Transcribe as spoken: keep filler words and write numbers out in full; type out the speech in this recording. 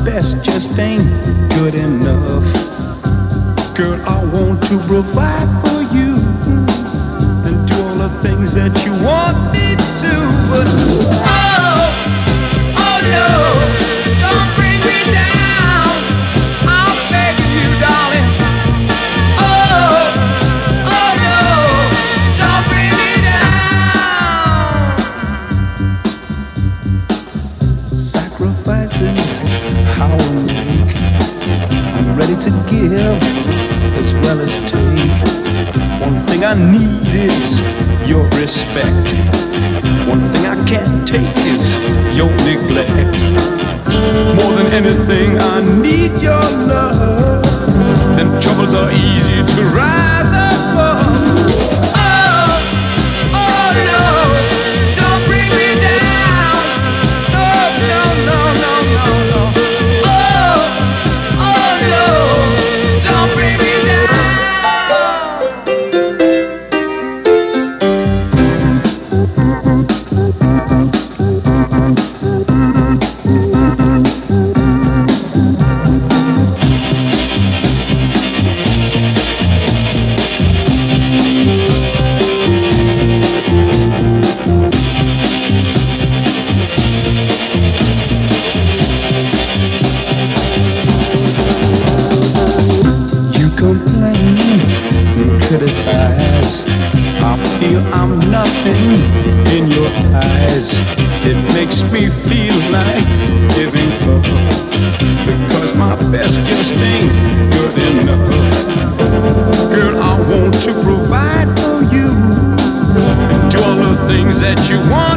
best just ain't good enough. Girl, I want to provide for you and do all the things that you want me to. But oh, oh no, don't bring me down. I'm begging you, darling. Oh, oh no, don't bring me down. Sacrifices how I make. I'm ready to give as well as take. One thing I need is your respect. One thing I can't take is your neglect. More than anything, I need your love. Then troubles are easy to rise above. Oh, oh no, don't bring me down. No, no, no, no, no, no. Oh, oh no, don't bring me down. Criticize. I feel I'm nothing in your eyes. It makes me feel like giving up, because my best just ain't good enough. Girl, I want to provide for you and do all the things that you want.